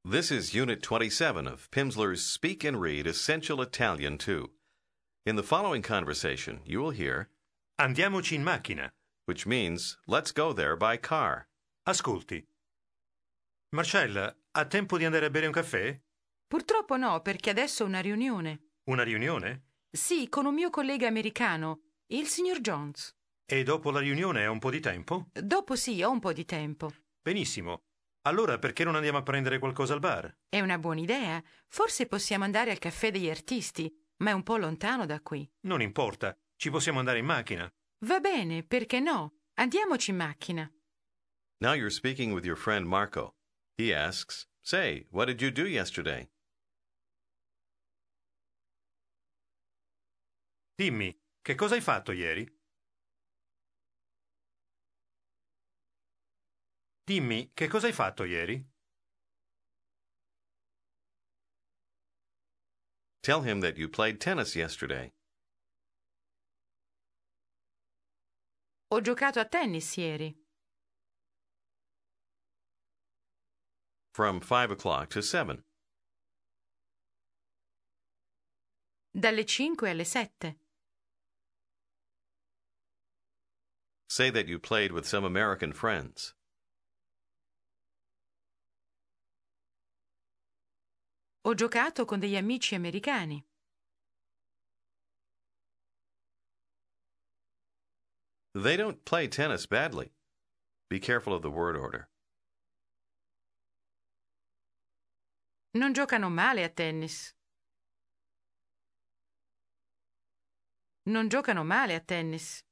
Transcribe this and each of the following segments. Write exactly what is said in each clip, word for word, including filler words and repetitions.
This is Unit twenty-seven of Pimsleur's Speak and Read Essential Italian two. In the following conversation, you will hear Andiamoci in macchina. which means let's go there by car. Ascolti. Marcella, ha tempo di andare a bere un caffè? Purtroppo no, perché adesso ho una riunione. Una riunione? Sì, con un mio collega americano, il signor Jones. E dopo la riunione ha un po' di tempo? Dopo sì, ho un po' di tempo. Benissimo. Allora perché non andiamo a prendere qualcosa al bar? È una buona idea. Forse possiamo andare al caffè degli artisti, ma è un po' lontano da qui. Non importa, ci possiamo andare in macchina. Va bene, perché no? Andiamoci in macchina. Now you're speaking with your friend Marco. He asks, Say, what did you do yesterday? Dimmi, che cosa hai fatto ieri? Dimmi, che cosa hai fatto ieri? Tell him that you played tennis yesterday. Ho giocato a tennis ieri. From five o'clock to seven. Dalle cinque alle sette. Say that you played with some American friends. Ho giocato con degli amici americani. They don't play tennis badly. Be careful of the word order. Non giocano male a tennis. Non giocano male a tennis.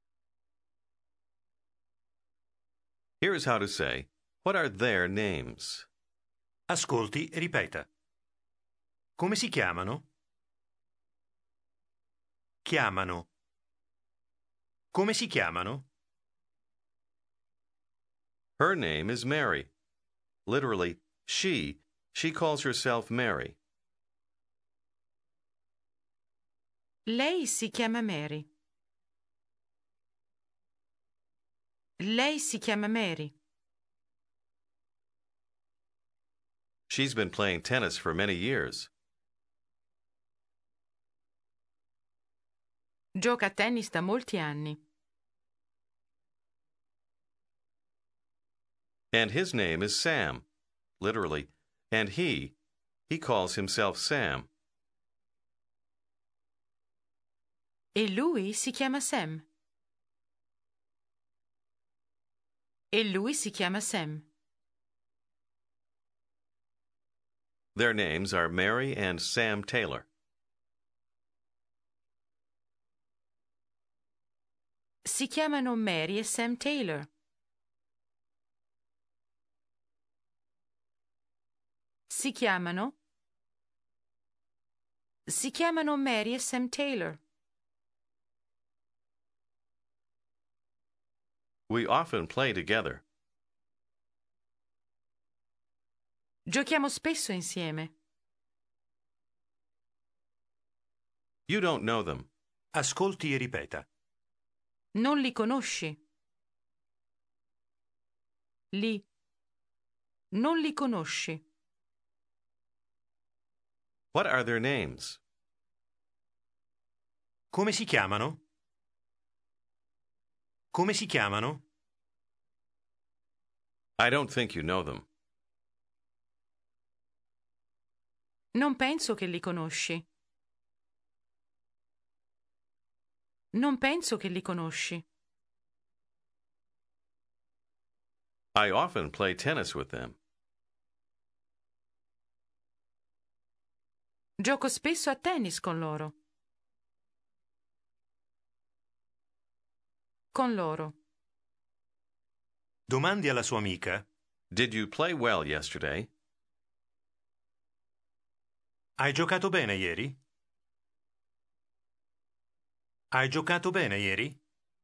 Here's how to say, what are their names? Ascolti e ripeta. Come si chiamano? Chiamano. Come si chiamano? Her name is Mary. Literally, she. She calls herself Mary. Lei si chiama Mary. Lei si chiama Mary. She's been playing tennis for many years. Gioca a tennis da molti anni. And his name is Sam. Literally, and he. He calls himself Sam. E lui si chiama Sam. E lui si chiama Sam. Their names are Mary and Sam Taylor. Si chiamano Mary e Sam Taylor. Si chiamano Si chiamano Mary e Sam Taylor. We often play together. Giochiamo spesso insieme. You don't know them. Ascolti e ripeta. Non li conosci. Li. Non li conosci. What are their names? Come si chiamano? Come si chiamano? I don't think you know them. Non penso che li conosci. Non penso che li conosci. I often play tennis with them. Gioco spesso a tennis con loro. Con loro. Domandi alla sua amica. Did you play well yesterday? Hai giocato bene ieri? Hai giocato bene ieri?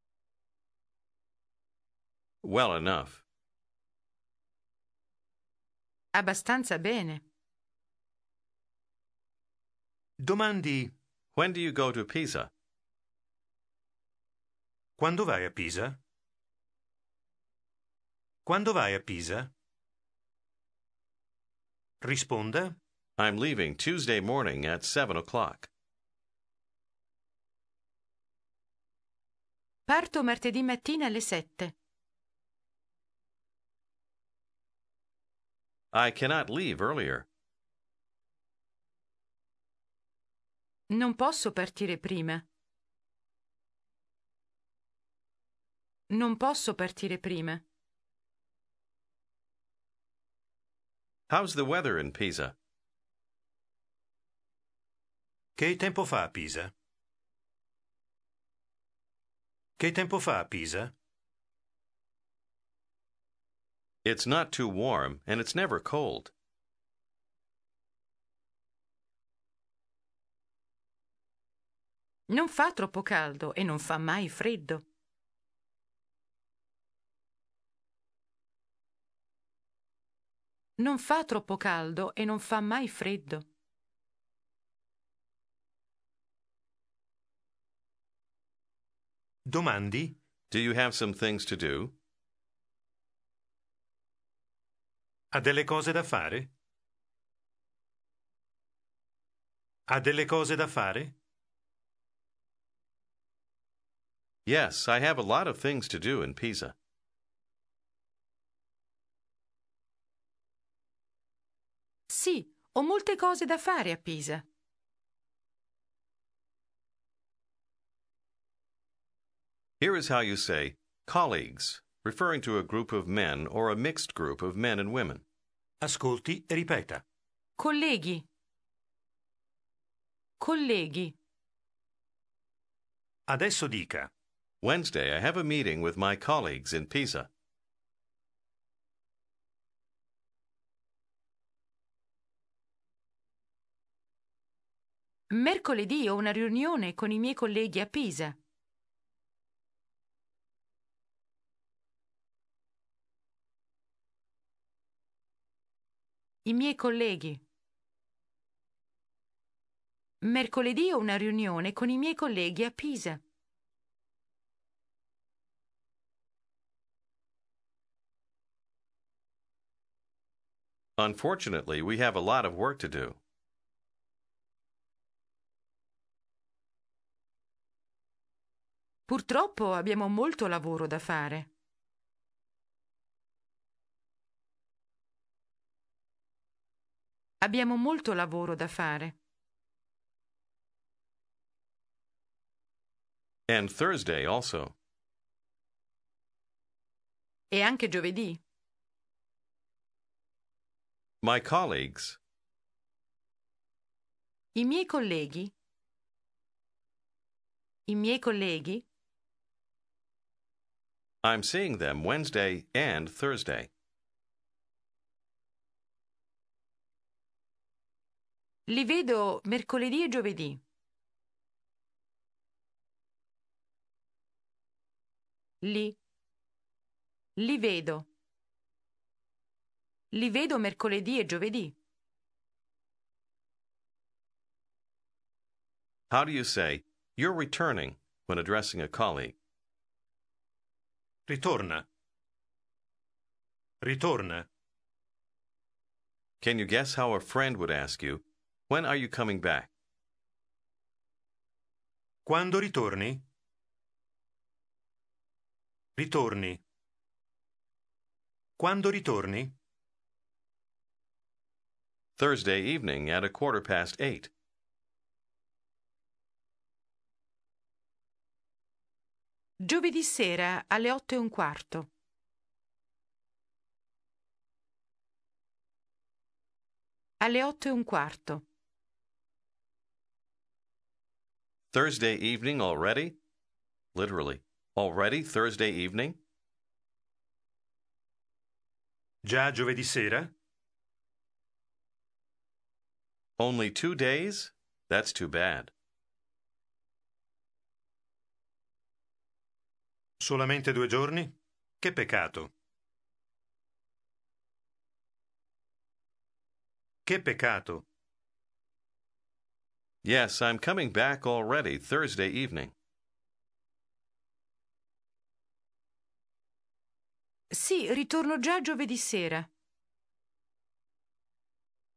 Well enough. Abbastanza bene. Domandi. When do you go to Pisa? Quando vai a Pisa? Quando vai a Pisa? Risponda. I'm leaving Tuesday morning at seven o'clock. Parto martedì mattina alle sette. I cannot leave earlier. Non posso partire prima. Non posso partire prima. How's the weather in Pisa? Che tempo fa a Pisa? Che tempo fa a Pisa? It's not too warm, and it's never cold. Non fa troppo caldo e non fa mai freddo. Non fa troppo caldo e non fa mai freddo. Domandi? Do you have some things to do? Ha delle cose da fare? Ha delle cose da fare? Yes, I have a lot of things to do in Pisa. Sì, ho molte cose da fare a Pisa. Here is how you say colleagues, referring to a group of men or a mixed group of men and women. Ascolti e ripeta. Colleghi. Colleghi. Adesso dica. Wednesday, I have a meeting with my colleagues in Pisa. Mercoledì ho una riunione con i miei colleghi a Pisa. I miei colleghi. Mercoledì ho una riunione con i miei colleghi a Pisa. Unfortunately, we have a lot of work to do. Purtroppo abbiamo molto lavoro da fare. Abbiamo molto lavoro da fare. And Thursday also. E anche giovedì. My colleagues. I miei colleghi. I miei colleghi. I'm seeing them Wednesday and Thursday. Li vedo mercoledì e giovedì. Li. Li vedo. Li vedo mercoledì e giovedì. How do you say, you're returning, when addressing a colleague? Ritorna. Ritorna. Can you guess how a friend would ask you, when are you coming back? Quando ritorni? Ritorni. Quando ritorni? Thursday evening at a quarter past eight. Giovedì sera alle otto e un quarto. Alle otto e un quarto. Thursday evening already? Literally, already Thursday evening? Già giovedì sera? Only two days? That's too bad. Solamente due giorni? Che peccato. Che peccato. Yes, I'm coming back already Thursday evening. Sì, ritorno già giovedì sera.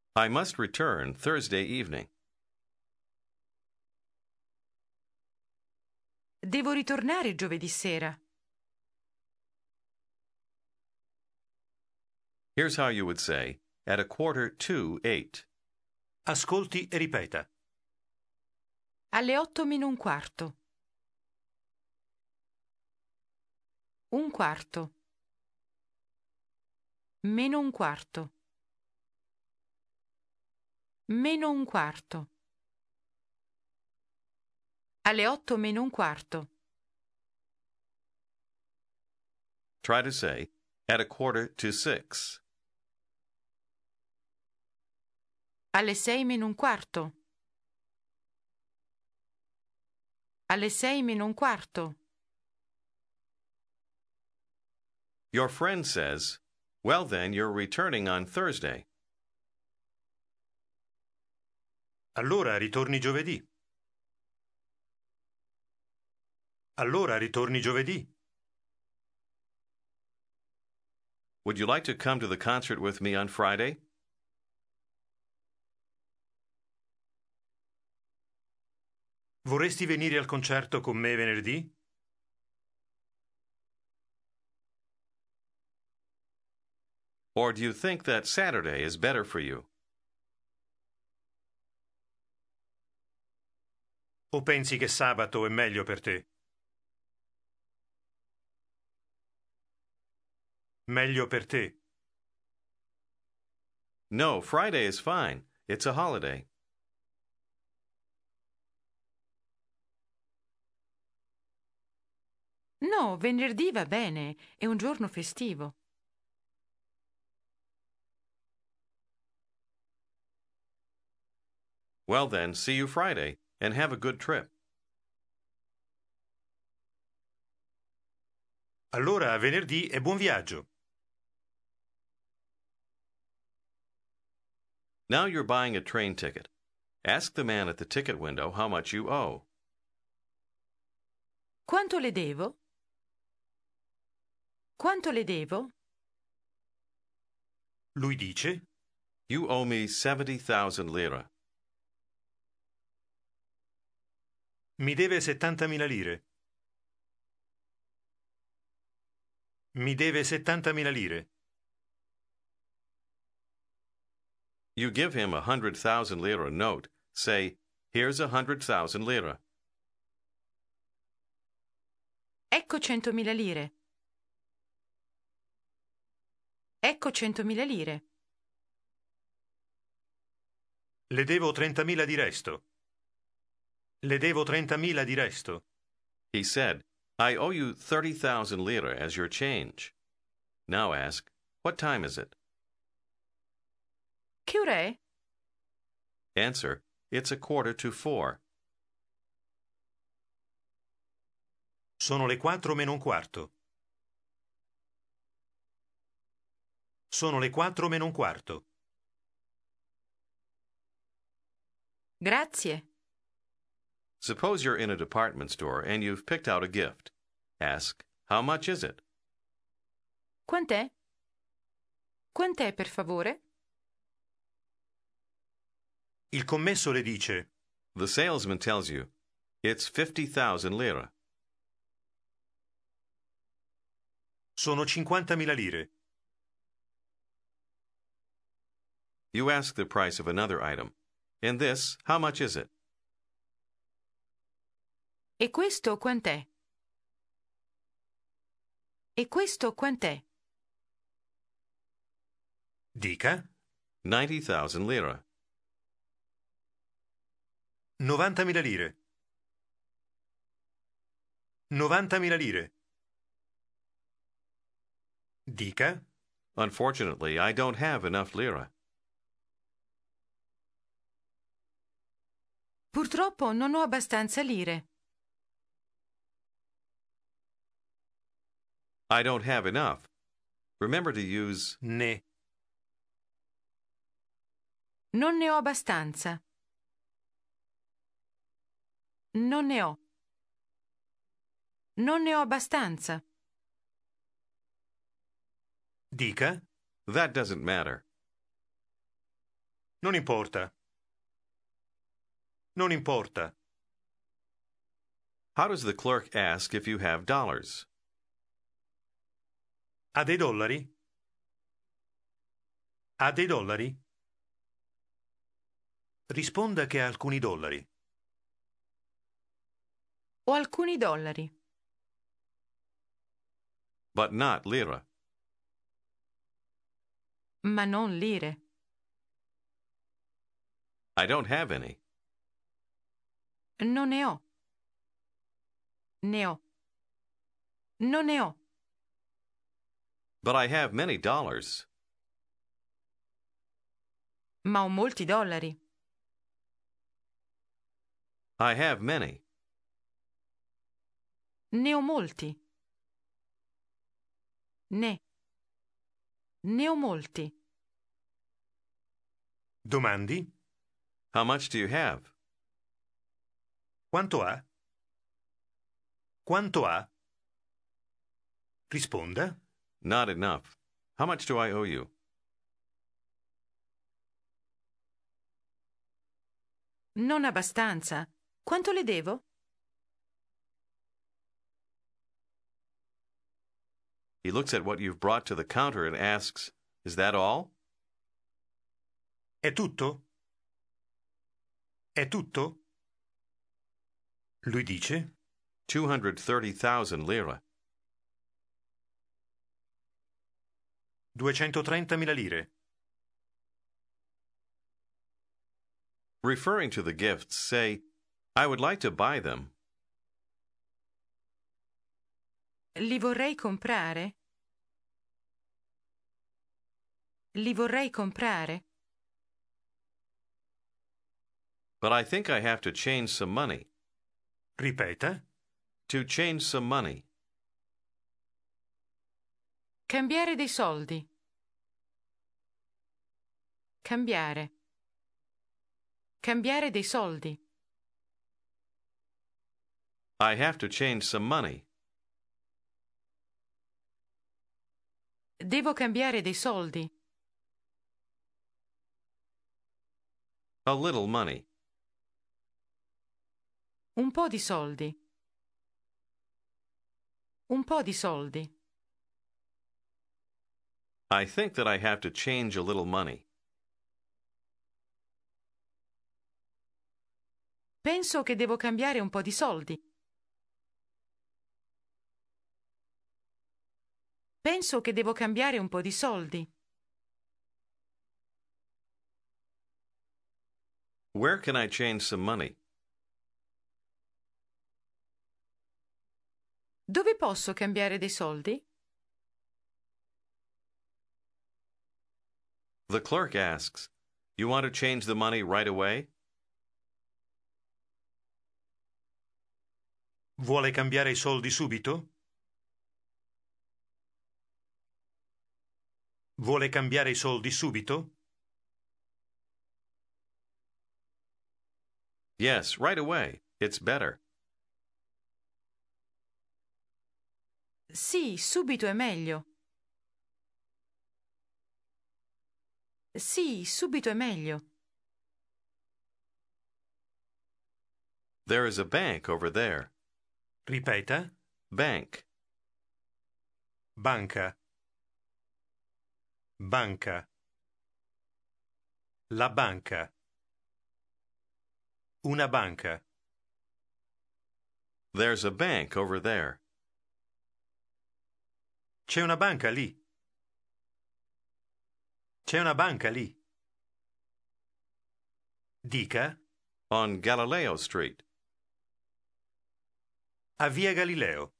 I must return Thursday evening. Devo ritornare giovedì sera. Here's how you would say, at a quarter to eight. Ascolti e ripeta. Alle otto meno un quarto. Un quarto. Meno un quarto. Meno un quarto. Alle otto meno un quarto. Try to say, at a quarter to six. Alle sei meno un quarto. Alle sei meno un quarto. Your friend says, well then, you're returning on Thursday. Allora ritorni giovedì. Allora ritorni giovedì. Would you like to come to the concert with me on Friday? Vorresti venire al concerto con me venerdì? Or do you think that Saturday is better for you? O pensi che sabato è meglio per te? Meglio per te. No, Friday is fine. It's a holiday. No, venerdì va bene, è un giorno festivo. Well then, see you Friday, and have a good trip. Allora a venerdì e buon viaggio. Now you're buying a train ticket. Ask the man at the ticket window how much you owe. Quanto le devo? Quanto le devo? Lui dice: You owe me seventy thousand lire. Mi deve settantamila lire. Mi deve settantamila lire. You give him a hundred thousand lire note. Say, here's a hundred thousand lire. Ecco centomila lire. Ecco centomila lire. Le devo trentamila di resto. Le devo trentamila di resto. He said, I owe you thirty thousand lire as your change. Now ask, what time is it? Che ora è? Answer, it's a quarter to four. Sono le quattro meno un quarto. Sono le quattro meno un quarto. Grazie. Suppose you're in a department store and you've picked out a gift. Ask, how much is it? Quant'è? Quant'è, per favore? Il commesso le dice: The salesman tells you, it's fifty thousand lire. sono cinquantamila lire. You ask the price of another item. In this, how much is it? E questo quant'è? E questo quant'è? Dica: ninety thousand lire. novantamila lire. novantamila lire. Dica: Unfortunately, I don't have enough lire. Purtroppo non ho abbastanza lire. I don't have enough. Remember to use ne. Non ne ho abbastanza. Non ne ho. Non ne ho abbastanza. Dica: that doesn't matter. Non importa. Non importa. How does the clerk ask if you have dollars? Ha dei dollari? Ha dei dollari? Risponda che ha alcuni dollari. Ho alcuni dollari, But not lira. ma non lire. I don't have any. Non ne ho. Ne ho. Non ne ho. But I have many dollars. Ma ho molti dollari. I have many. Ne ho molti. Ne. Ne ho molti. Domandi? How much do you have? Quanto ha? Quanto ha? Risponda. Not enough. How much do I owe you? Non abbastanza. Quanto le devo? He looks at what you've brought to the counter and asks, "Is that all?" È tutto? È tutto? Lui dice: two hundred thirty thousand lira. duecentotrentamila lire. Referring to the gifts, say, "I would like to buy them." Li vorrei comprare? Li vorrei comprare? But I think I have to change some money. Ripeta. To change some money. Cambiare dei soldi. Cambiare. Cambiare dei soldi. I have to change some money. Devo cambiare dei soldi. A little money. Un po' di soldi. Un po' di soldi. I think that I have to change a little money. Penso che devo cambiare un po' di soldi. Penso che devo cambiare un po' di soldi. Where can I change some money? Dove posso cambiare dei soldi? The clerk asks, "You want to change the money right away?" Vuole cambiare i soldi subito? Vuole cambiare i soldi subito? Yes, right away. It's better. Sì, subito è meglio. Sì, subito è meglio. There is a bank over there. Ripeta. Bank. Banca. Banca. La banca. Una banca. There's a bank over there. C'è una banca lì. C'è una banca lì. Dica. On Galileo Street. A Via Galileo.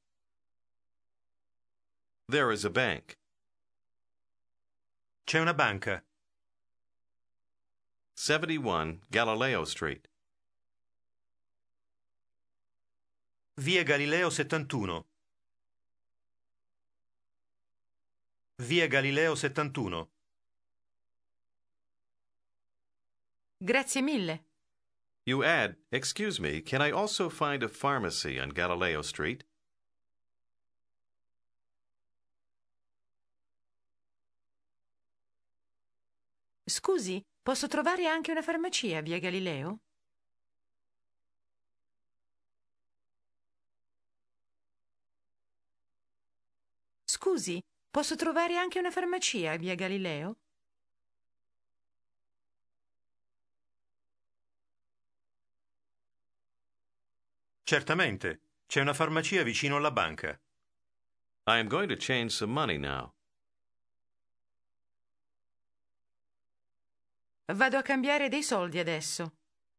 There is a bank. C'è una banca. seventy-one Galileo Street. Via Galileo settantuno. Via Galileo settantuno. Grazie mille. You add, "Excuse me, can I also find a pharmacy on Galileo Street?" Scusi, posso trovare anche una farmacia a via Galileo? Scusi, posso trovare anche una farmacia a via Galileo? Certamente, c'è una farmacia vicino alla banca. I am going to change some money now. Vado a cambiare dei soldi adesso.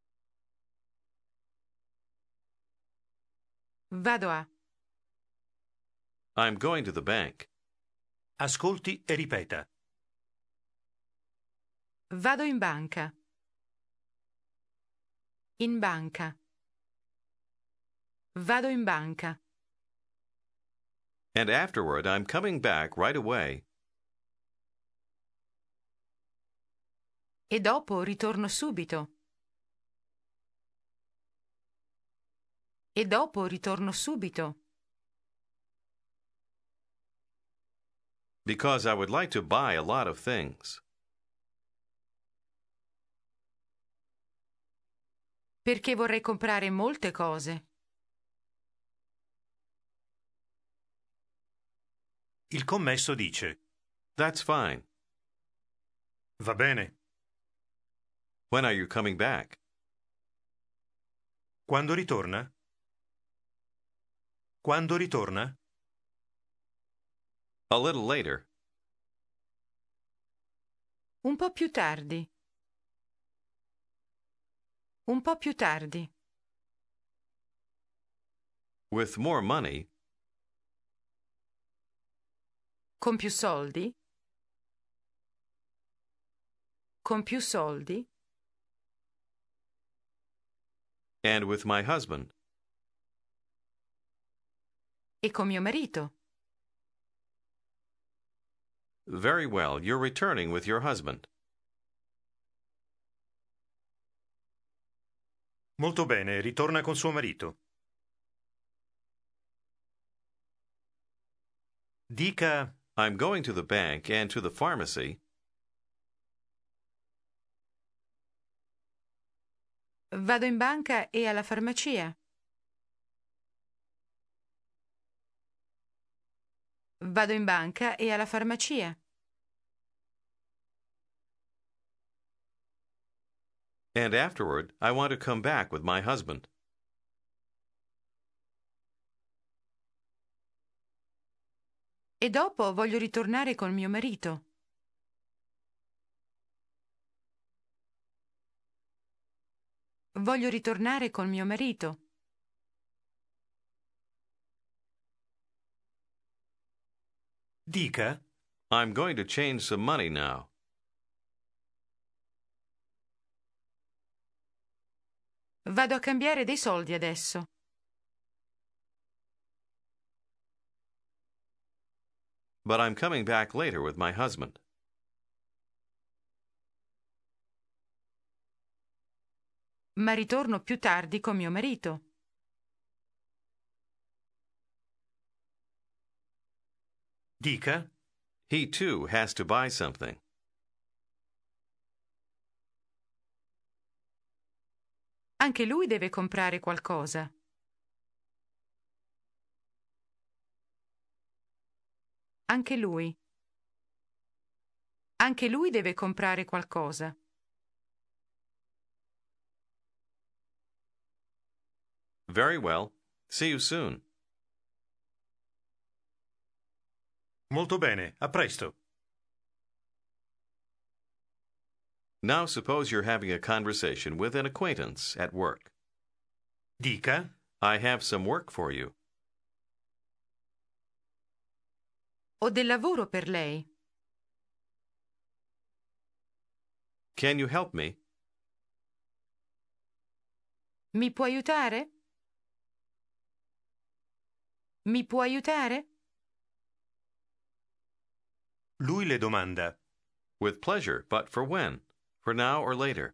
Vado a. I'm going to the bank. Ascolti e ripeta. Vado in banca. In banca. Vado in banca. And afterward, I'm coming back right away. E dopo ritorno subito. E dopo ritorno subito. Because I would like to buy a lot of things. Perché vorrei comprare molte cose. Il commesso dice: That's fine. Va bene. When are you coming back? Quando ritorna? Quando ritorna? A little later. Un po' più tardi. Un po' più tardi. With more money. Con più soldi. Con più soldi. And with my husband. E con mio marito. Very well, you're returning with your husband. Molto bene, ritorna con suo marito. Dica: I'm going to the bank and to the pharmacy. Vado in banca e alla farmacia. Vado in banca e alla farmacia. And afterward, I want to come back with my husband. E dopo voglio ritornare con mio marito. Voglio ritornare con mio marito. Dica: I'm going to change some money now. Vado a cambiare dei soldi adesso. But I'm coming back later with my husband. Ma ritorno più tardi con mio marito. Dica: He too has to buy something. Anche lui deve comprare qualcosa. Anche lui. Anche lui deve comprare qualcosa. Very well. See you soon. Molto bene, a presto. Now suppose you're having a conversation with an acquaintance at work. Dica: I have some work for you. Ho del lavoro per lei. Can you help me? Mi può aiutare? Mi può aiutare? Lui le domanda: With pleasure, but for when? For now or later?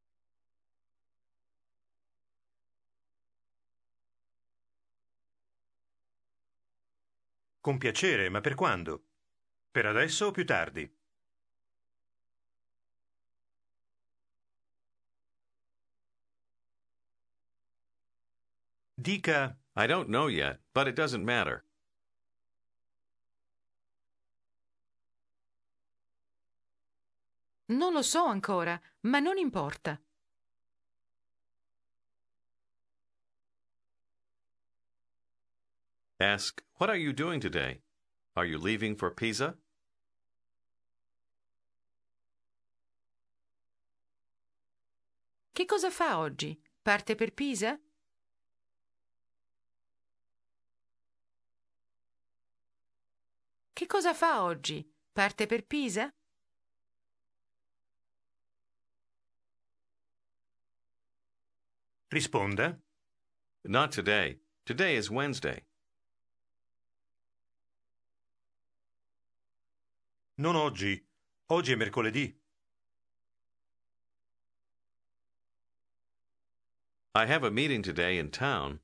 Con piacere, ma per quando? Per adesso o più tardi? Dica I don't know yet, but it doesn't matter. Non lo so ancora, ma non importa. Ask, what are you doing today? Are you leaving for Pisa? Che cosa fa oggi? Parte per Pisa? Che cosa fa oggi? Parte per Pisa? risponda. Not today. Today is Wednesday. Non oggi. Oggi è mercoledì. I have a meeting today in town.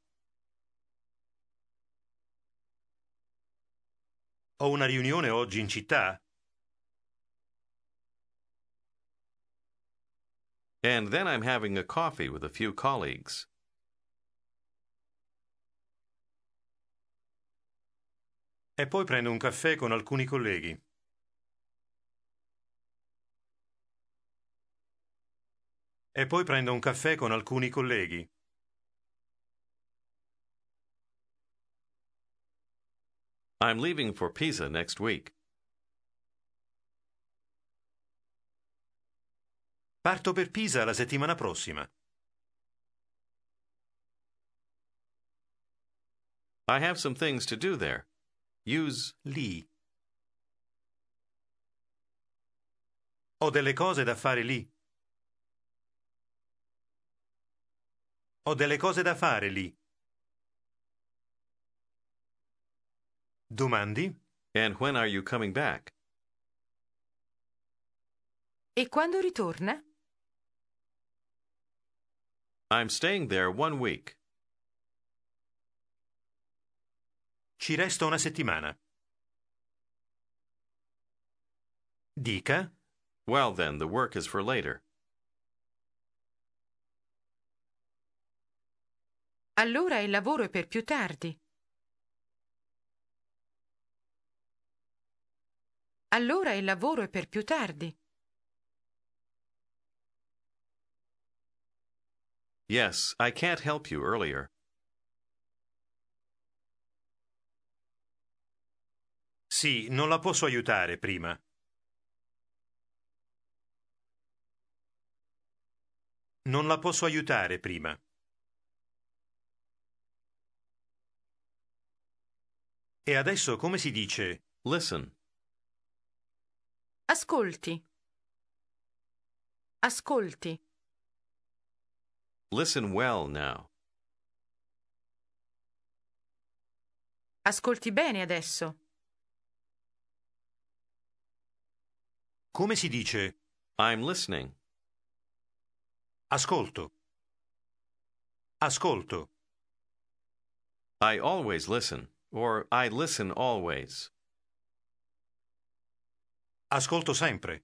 Ho una riunione oggi in città. And then I'm having a coffee with a few colleagues. E poi prendo un caffè con alcuni colleghi. E poi prendo un caffè con alcuni colleghi. I'm leaving for Pisa next week. Parto per Pisa la settimana prossima. I have some things to do there. Use Lì. Ho delle cose da fare lì. Ho delle cose da fare lì. Domandi? and when are you coming back? E quando ritorna? I'm staying there one week. Ci resto una settimana. Dica. Well, then, the work is for later. Allora il lavoro è per più tardi. Allora il lavoro è per più tardi. Yes, I can't help you earlier. Sì, non la posso aiutare prima. Non la posso aiutare prima. E adesso come si dice? Listen. Ascolti. Ascolti. Listen well now. Ascolti bene adesso. Come si dice? I'm listening. Ascolto. Ascolto. I always listen, or I listen always. Ascolto sempre.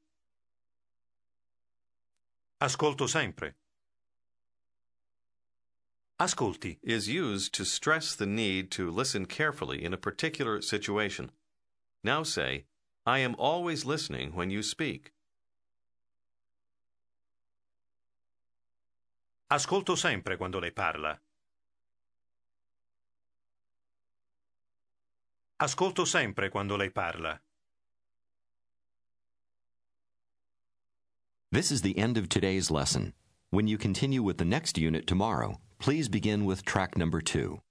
Ascolto sempre. Ascolti. Is used to stress the need to listen carefully in a particular situation. Now say, I am always listening when you speak. Ascolto sempre quando lei parla. Ascolto sempre quando lei parla. This is the end of today's lesson. When you continue with the next unit tomorrow, please begin with track number two.